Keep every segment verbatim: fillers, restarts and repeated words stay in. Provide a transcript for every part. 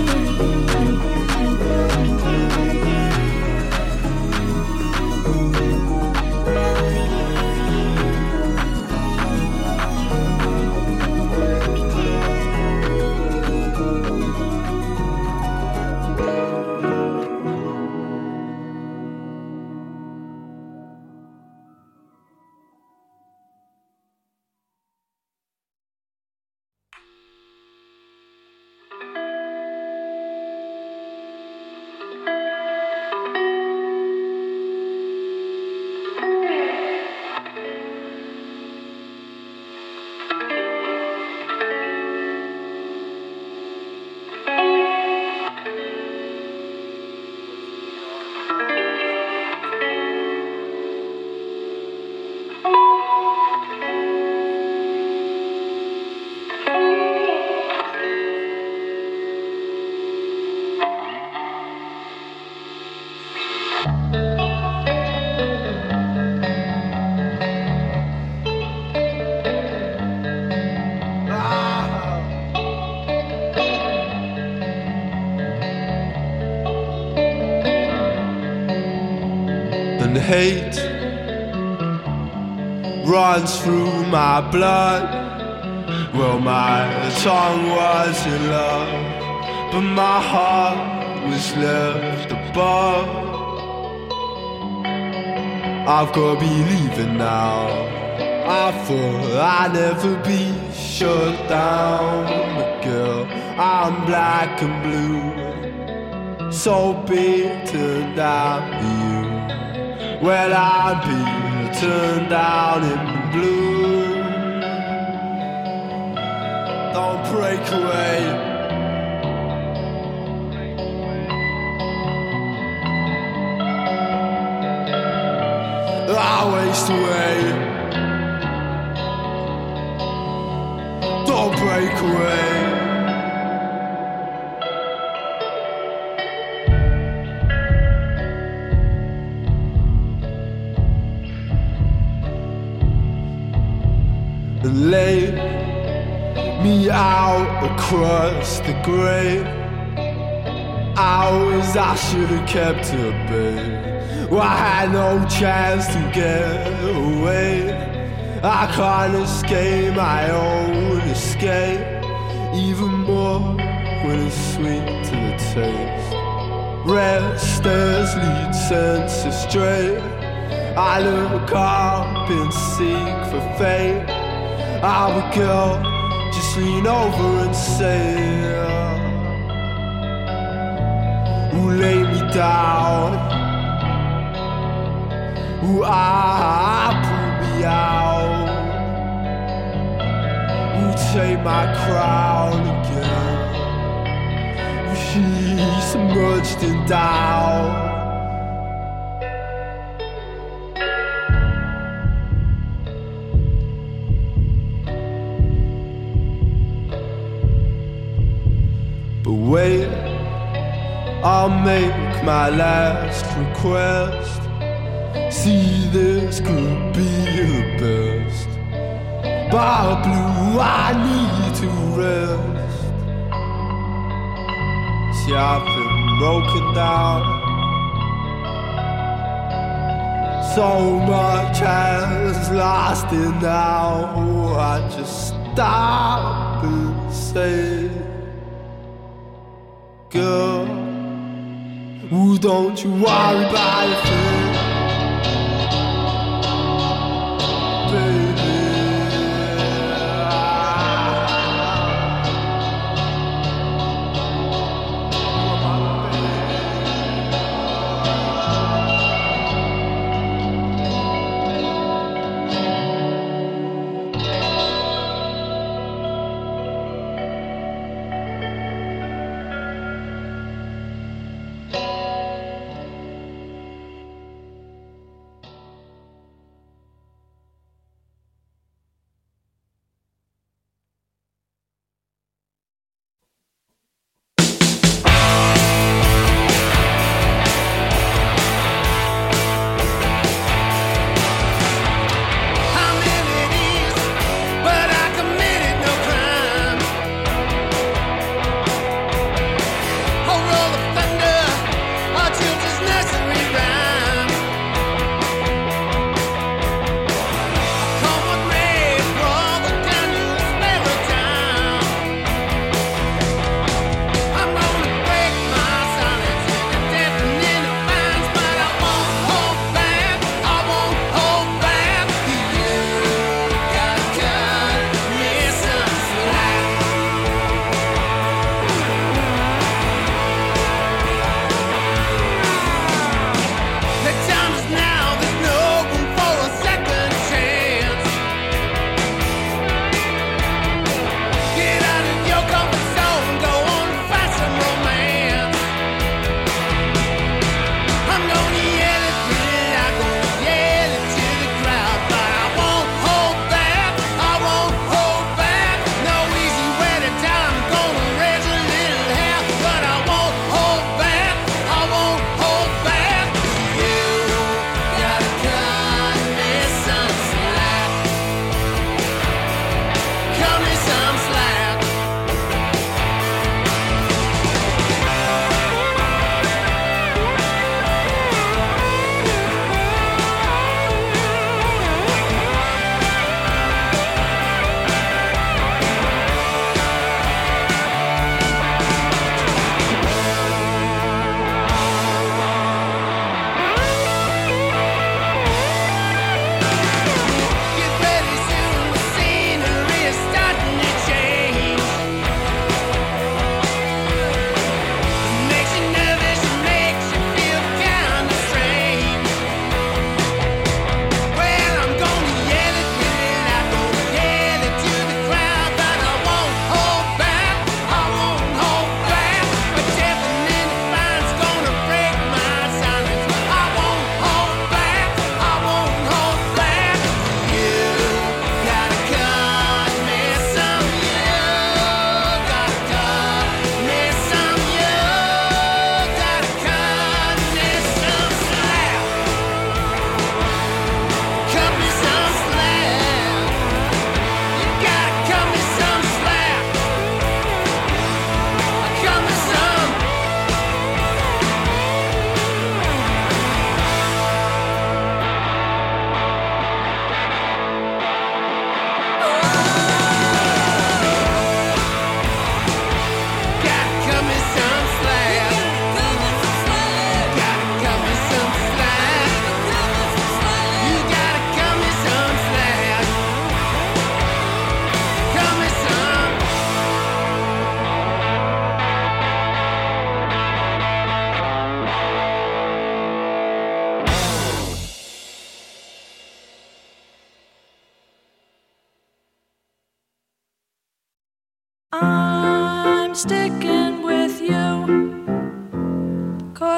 And hate runs through my blood. Well, my tongue was in love, but my heart was left above. I've got to be leaving now. I thought I'd never be shut down, but girl, I'm black and blue, so big turned out for you. Well, I'm being turned down in blue. Don't break away. I waste away. Don't break away. And lay me out across the grave. Hours I should have kept her, babe. Well, I had no chance to get away. I can't escape my own escape, even more when it's sweet to the taste. Restless lead senses stray. I look up and seek for fate. I would go, just lean over and say, ooh, lay me down. Ooh, ah, pull me out. Ooh, take my crown again. Ooh, she's submerged in doubt. But wait, I'll make my last request. See, this could be the best. But blue, I need to rest. See, I've been broken down. So much has lasted now. I just stop and say, girl, ooh, don't you worry about a thing, baby.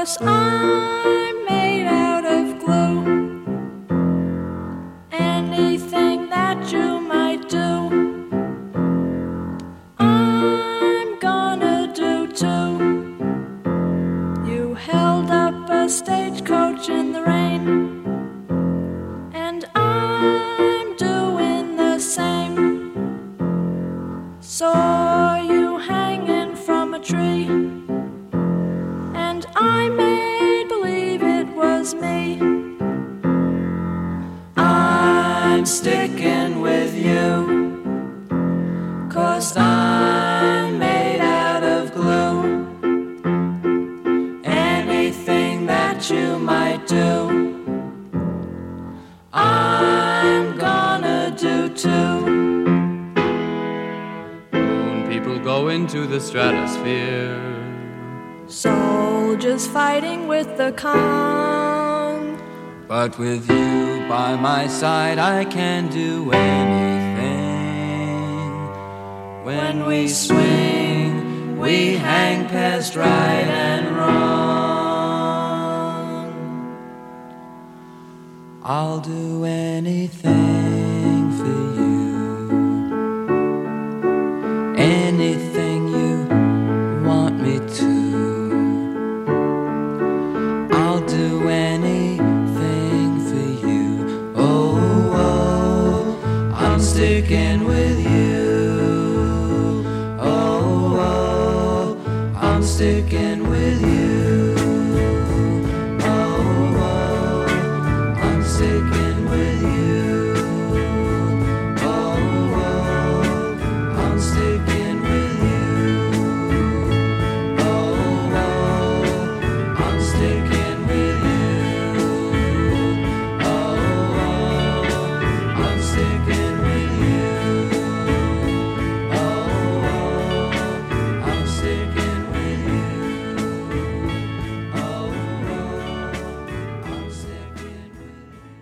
'cause I'm made out of glue. Anything that you might do, I'm gonna do too. You held up a stagecoach in the rain, and I'm doing the same. Saw you hanging from a tree, and I made believe it was me. I'm sticking with you, 'cause I'm made out of glue. Anything that you might do, I'm gonna do too. Moon people go into the stratosphere, Soldiers fighting with the Kong. but with you by my side I can do anything. When we swing, we hang past right and wrong. I'll do anything for you, anything you want me to. I'll do anything for you. Oh, oh, I'm sticking with you. Oh, oh, I'm sticking with you. Oh, oh, I'm sticking with you. Oh, oh, I'm sticking with you. Oh, oh, I'm sticking with you. Oh, oh, I'm sticking with you. Oh, oh, I'm sticking with you. Oh, oh, I'm sticking with you.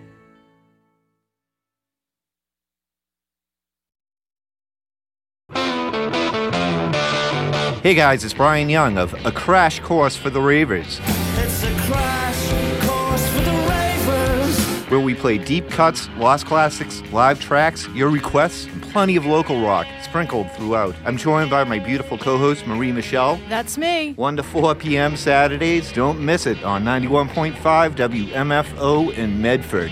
Hey guys, it's Brian Young of A Crash Course for the Ravers, It's a crash course for the ravers. where we play deep cuts, lost classics, live tracks, your requests, and plenty of local rock sprinkled throughout. I'm joined by my beautiful co-host Marie Michelle. That's me. one to four p.m. Saturdays. Don't miss it on ninety-one point five W M F O in Medford.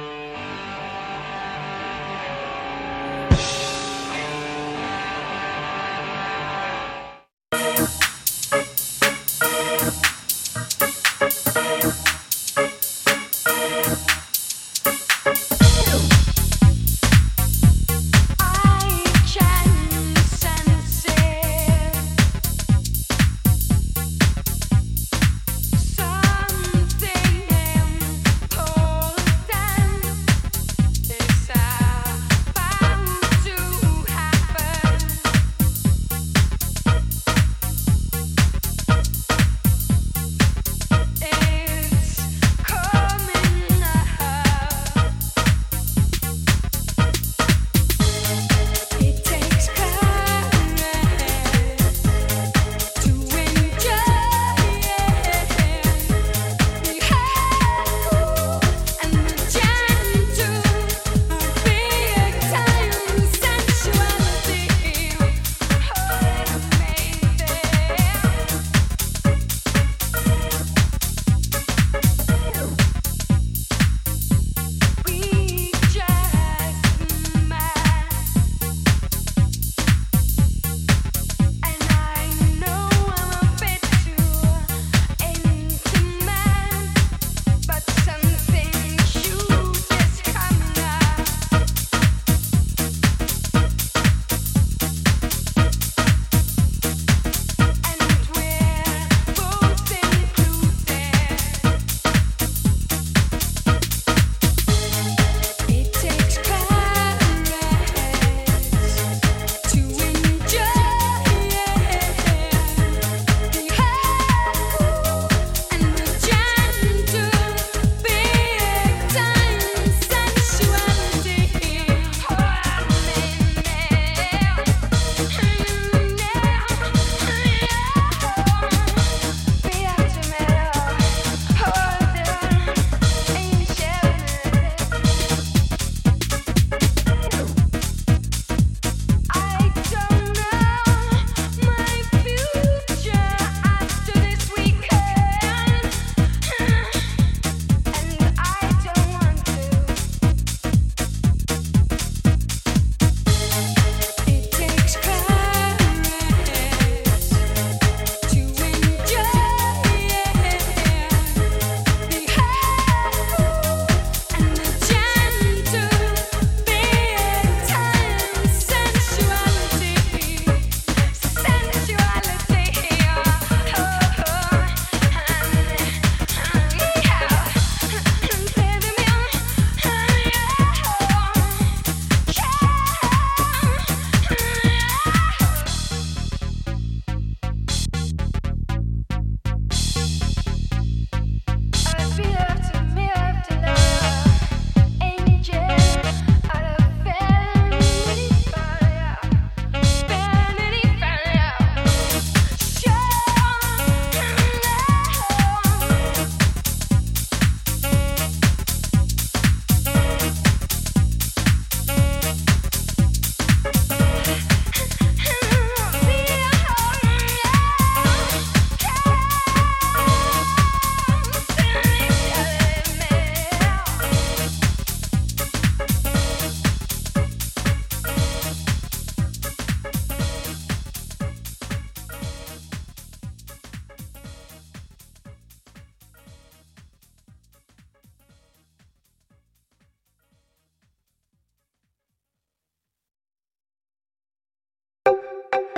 I can sense it. Something important.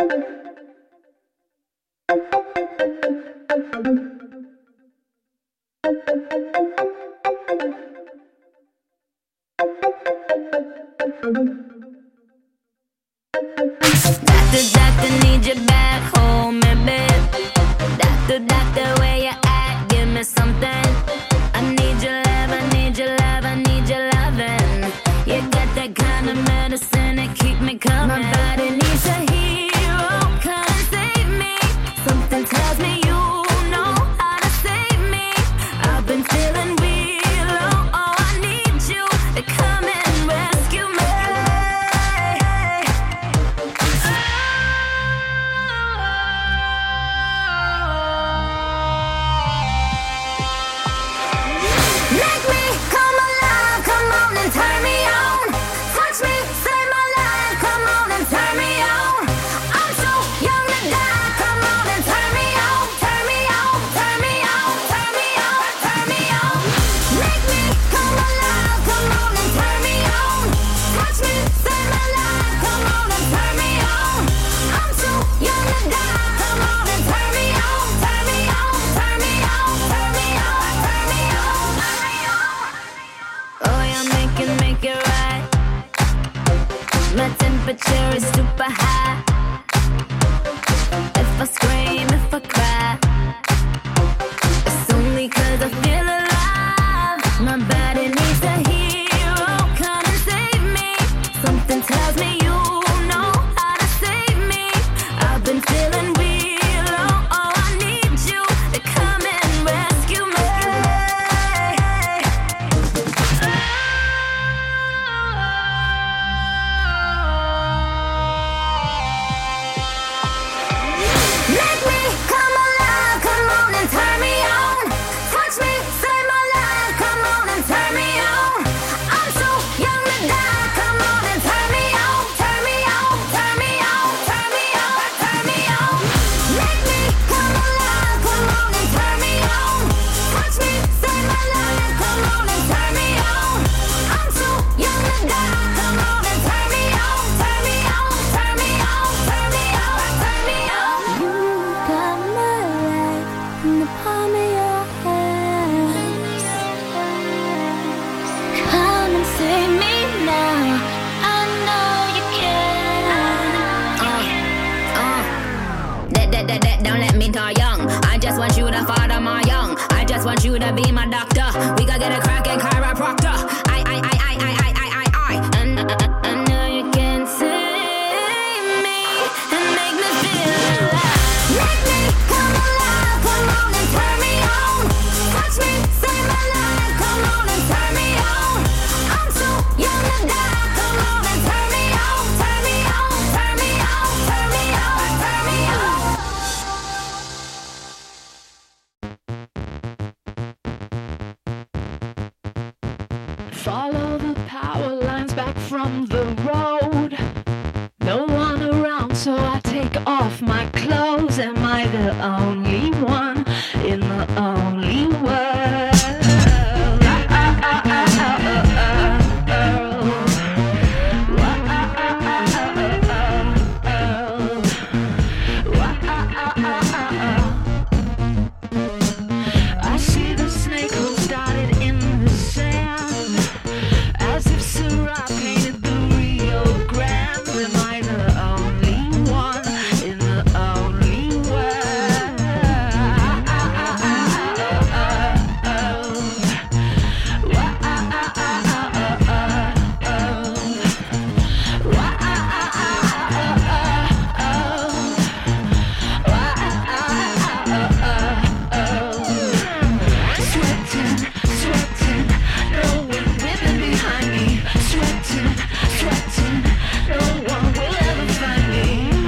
Doctor, doctor, need you back home, baby. Doctor, doctor, where you at? Give me something. I need your love, I need your love, I need your loving. You got that kind of medicine that keep me coming. My body needs a hero, come and save me. Something tells me you know how to save me. I've been feeling real low, oh, I need you to come and rescue me. Make me come alive, come on and turn me on. Touch me, save my life, come on and turn me on. I'm so young to die, come on and turn me on. Turn me on, turn me on, turn me on, turn me on. Make me come alive, come on and turn me on. Touch me, save my life, come on and turn me on. I'm so young to die, come on and turn me on. Turn me on, turn me on, turn me on, turn me on, turn me on. Oh, yeah, make it, make it right. My temperature is super high. If I scream, if I cry, it's only 'cause I feel alive. My body needs a hero, come and save me. Something tells me you know how to save me. I've been feeling real low, oh, I need you to come and rescue me. Make me come alive, come on and turn me on. Touch me, save my life, come on and turn me on. I'm so young to die, come on and turn me on. Turn me on, turn me on, turn me on, turn me on. Make me come alive, come on and turn me on. Touch me, save my life, come on and turn me on. I'm so young to die, come on and turn me on. Turn me on, turn me on, turn me on, turn me on. You got my life in the palm of your hands. Come and save me now. I know you can. Uh, uh. That, that, that, that, don't let me die young. I just want you to father my young. I just want you to be my doctor. We gotta get a cracking chiropractor. I, I, I, I, I, I, I, I, I. And I, I know you can save me and make me feel alive. Make me come alive, come on and turn me on. Touch me, save my life, come on and turn me on. I'm so young to die, come on and turn me on. Turn me on, turn me on, turn me on, turn me on. Follow the power lines back from the road. No one around, so I take off my clothes. Am I the only one in the only world? Ah, ah, ah, ah, ah, ah, ah, oh. Ah, ah, ah, ah, ah, ah, oh. Ah, ah, ah, ah, ah, ah. I see the snake hole started in the sand, as if Syrah painted the Rio Grande. Am I the only one in the only world? Ah, ah, ah, ah, ah, ah, oh. Ah, ah, ah, ah, ah, ah, oh. Ah, ah, ah, ah, ah, ah, oh. Sweating, sweating, no one whipping behind me. Sweating, sweating, no one will ever find me.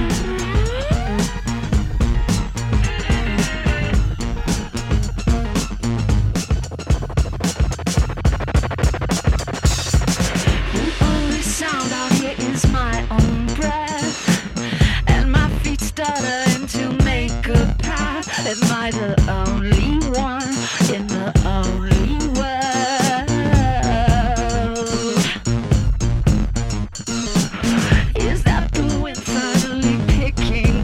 The only sound out here is my own breath, and my feet stuttering to make a path. Am I the only one in the only world? Is that the wind finally picking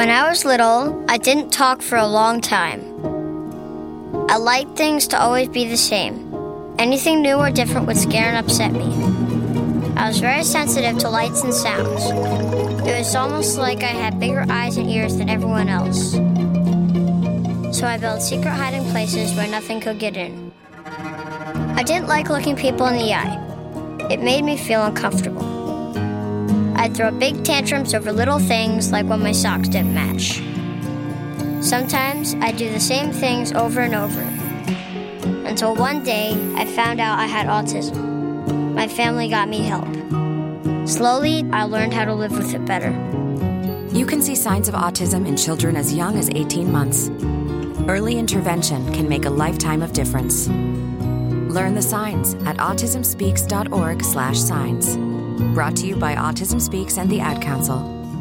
When I was little, I didn't talk for a long time. I liked things to always be the same. Anything new or different would scare and upset me. I was very sensitive to lights and sounds. It was almost like I had bigger eyes and ears than everyone else. So I built secret hiding places where nothing could get in. I didn't like looking people in the eye. It made me feel uncomfortable. I'd throw big tantrums over little things like when my socks didn't match. Sometimes I'd do the same things over and over. Until one day, I found out I had autism. My family got me help. Slowly, I learned how to live with it better. You can see signs of autism in children as young as eighteen months. Early intervention can make a lifetime of difference. Learn the signs at autism speaks dot org slash signs. Brought to you by Autism Speaks and the Ad Council.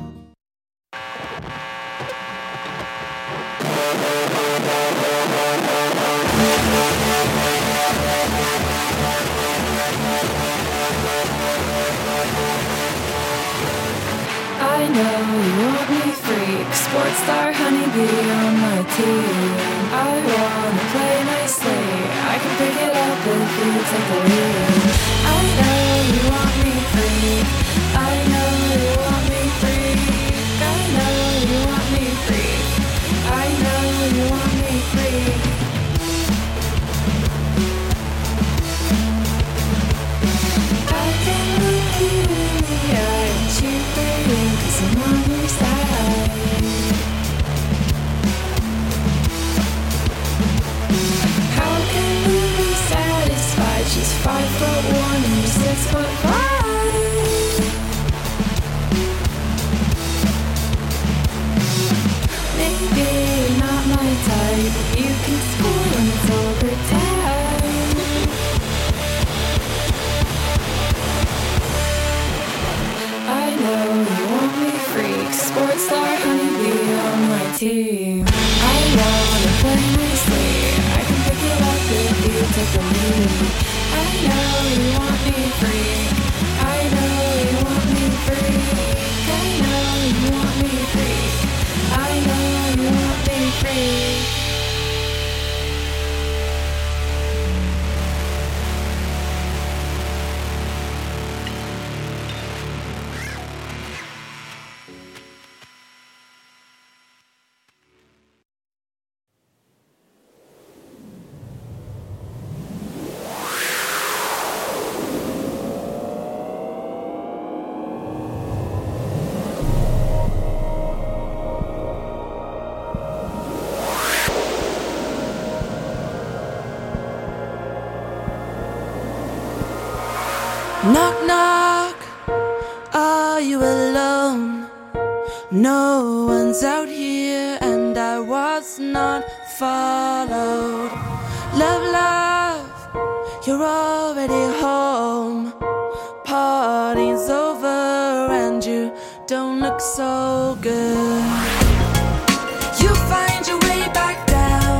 I know you want me freak, sports star honeybee on my team. I wanna play nicely, I can pick it up if you take the lead. I know you want me freak, I know you want me freak, I know you want me freak, I know you want me freak. I can look you in the eye and cheer for you, 'cause I'm on your side. How can we be satisfied? She's five foot one and you're six foot five. Maybe you're not my type, but you can score when it's overtime. I know you want me freak, sports star honeybee on my team. I wanna play nicely, I can pick it up if you take the lead. I know you want me freak, I know you want me freak, I know you want me freak, I know you want me freak. Knock, knock, are you alone? No one's out here and I was not followed. Love, love, you're already home. Party's over and you don't look so good. You find your way back down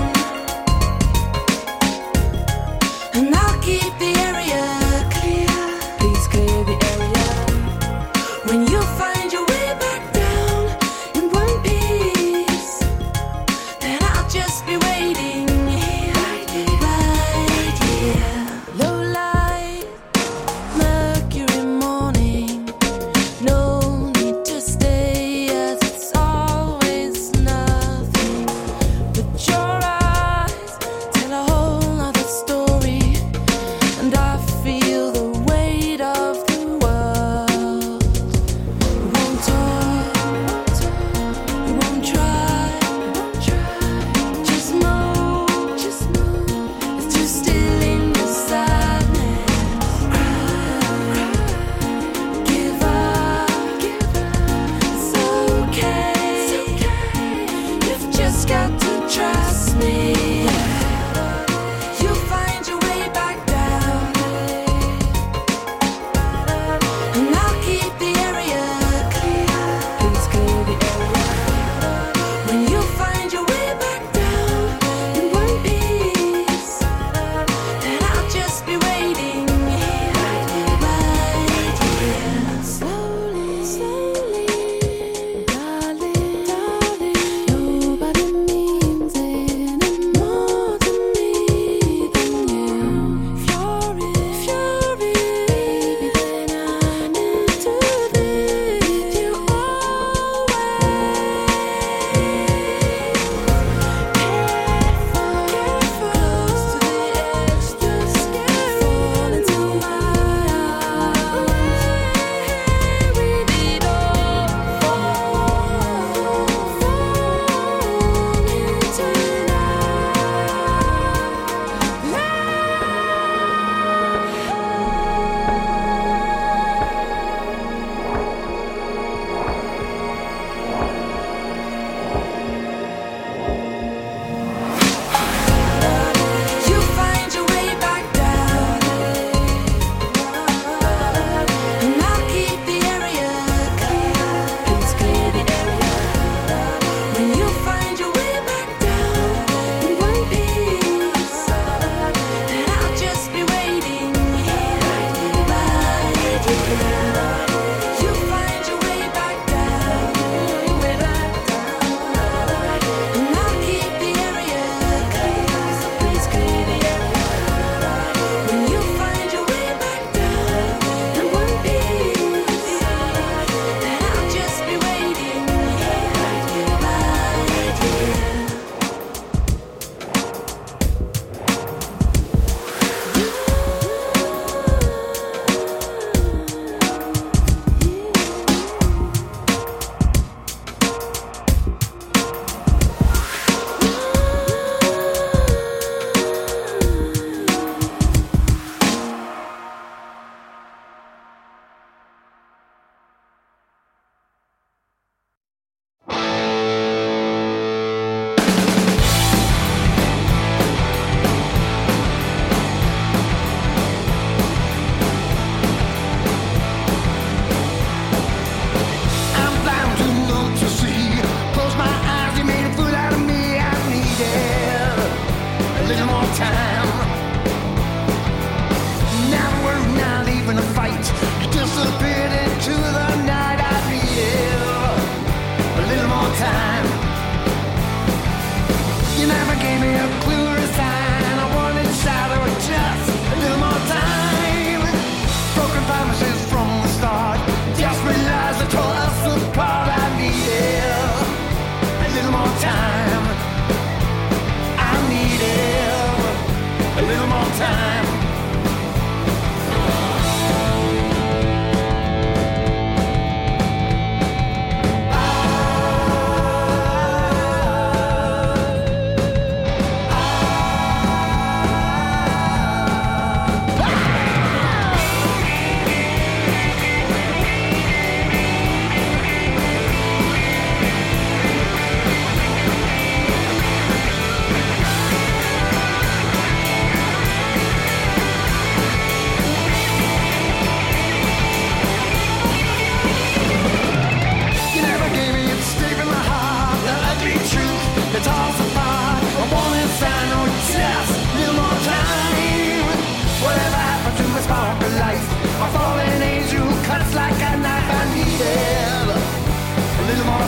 and I'll keep the area. When you find your way back down in one piece, then I'll just be waiting here, right here, right here. Low light, Mercury morning, no need to stay as it's all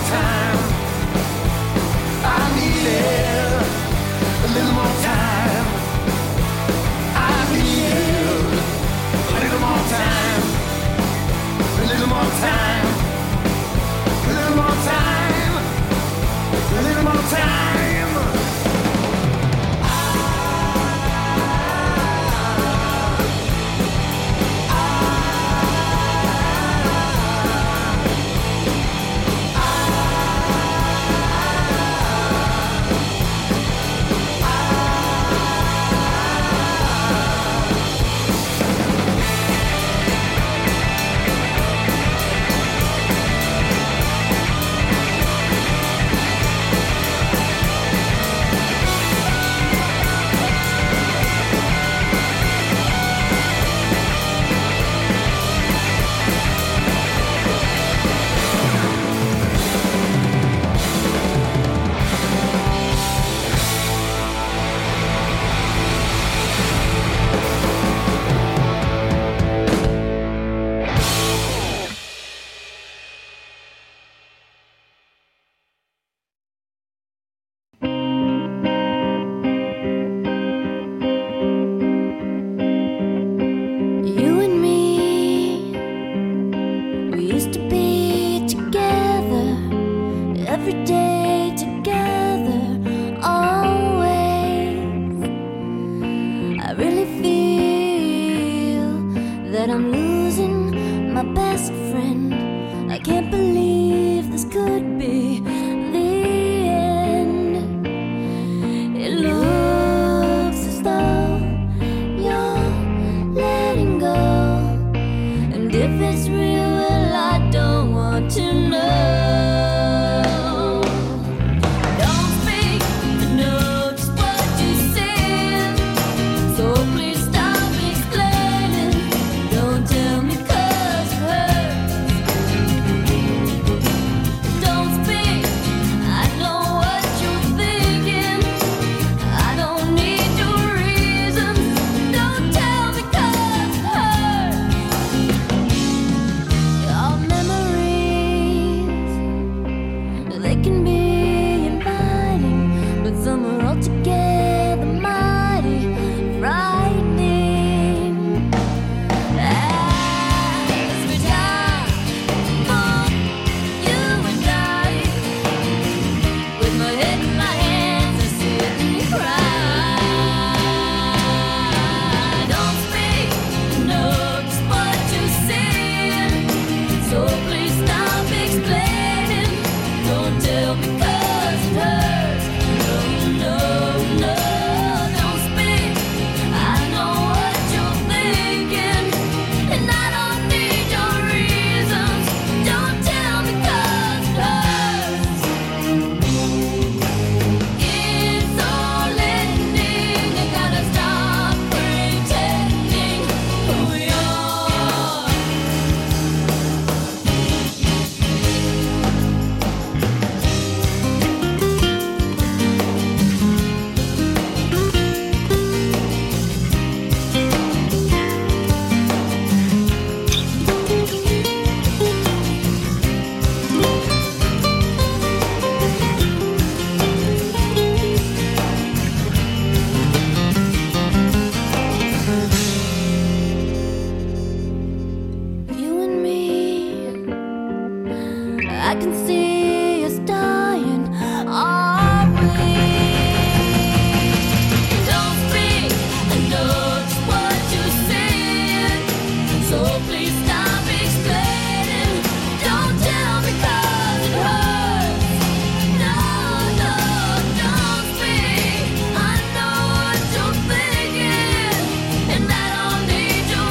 time. I need a little more time. I need a little more time. A little more time. A little more time. A little more time.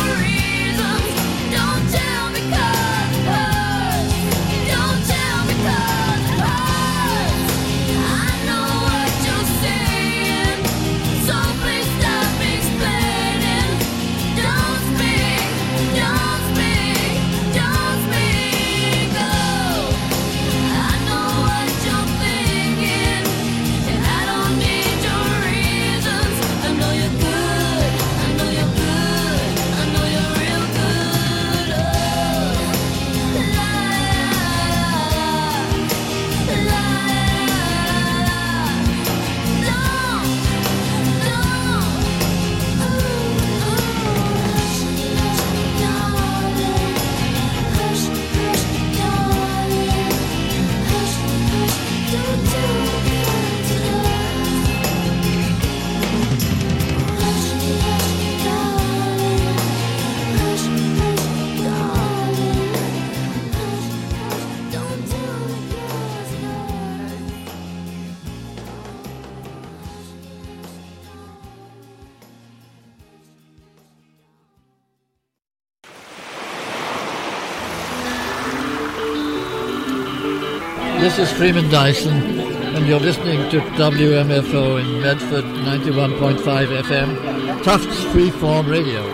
Don't tell me 'cause it hurts. Don't tell me 'cause This is Freeman Dyson, and you're listening to W M F O in Medford, ninety-one point five F M, Tufts Freeform Radio.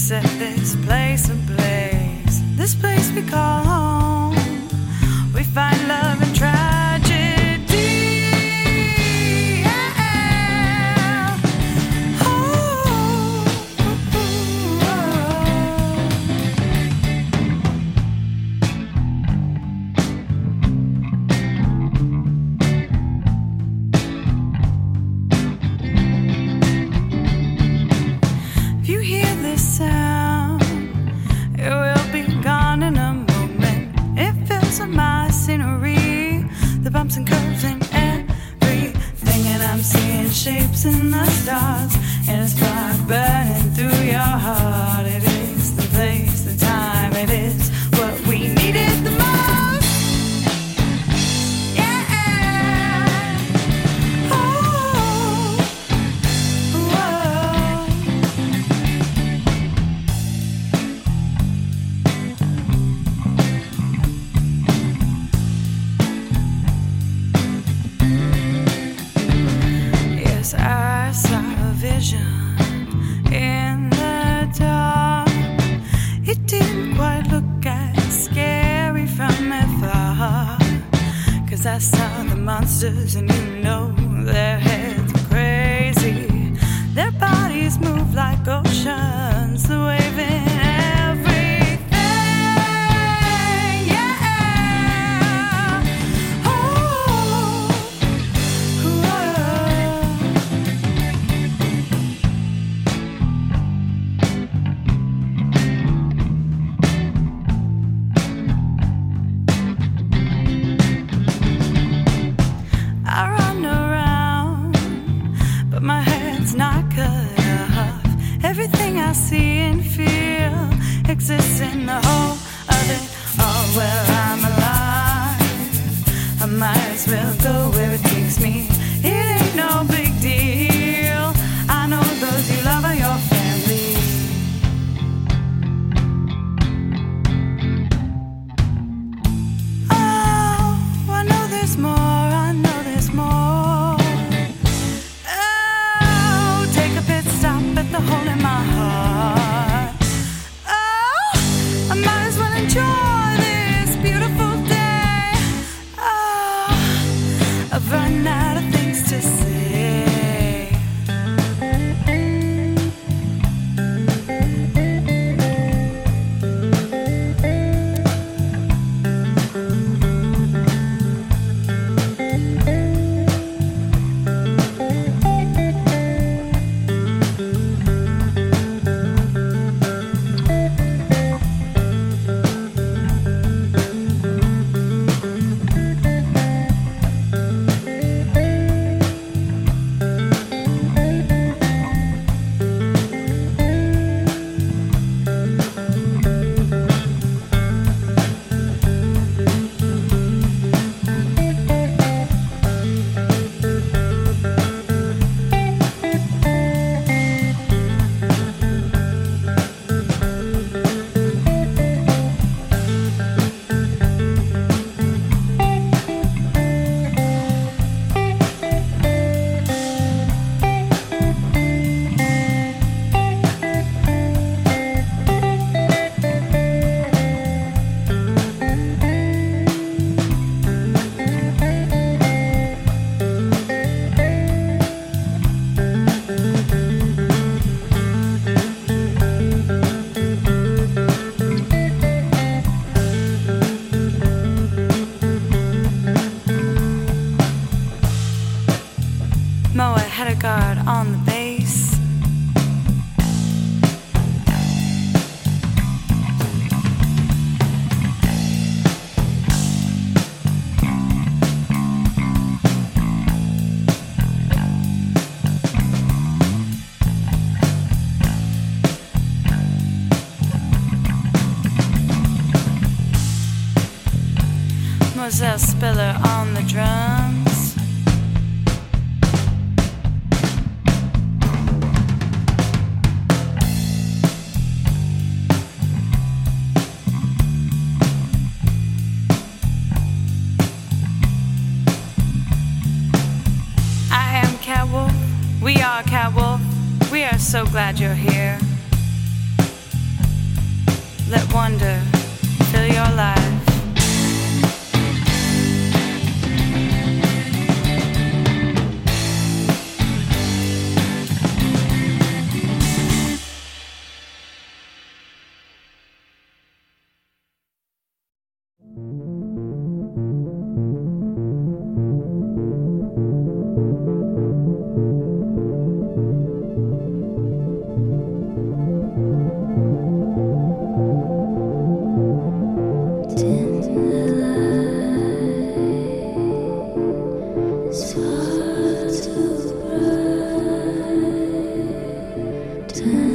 set this place ablaze. This place we call home. We find love and tragedy. Yeah. Oh, oh, If you hear this sound, it will be gone in a moment. It fills up my scenery, the bumps and curves and everything. And I'm seeing shapes in the stars, and it's spark burning through your heart. It is the place, the time, it is what we needed the most. Yeah. Oh, whoa. Yes, I saw a vision in the dark. It didn't quite look as scary from afar, 'cause I saw the monsters, and you know their heads were crazy. Their bodies move like oceans, the waving everything. Yeah. Oh, whoa. I run around, but my head's not cut off. Everything I see and feel exists in the whole of it all. Well, I'm alive. I might as well go where it takes me. It ain't no big deal. I know those you love are your family. Oh, I know there's more. I know there's more. Oh, take a pit stop at the hole in my heart. Oh, I might as well enjoy this beautiful day. Oh, I've run out of things to say. Moa had a guard on the base. Moselle Spiller on the drums. I am Catwolf. We are Catwolf. We are so glad you're here. let wonder fill your life. Time.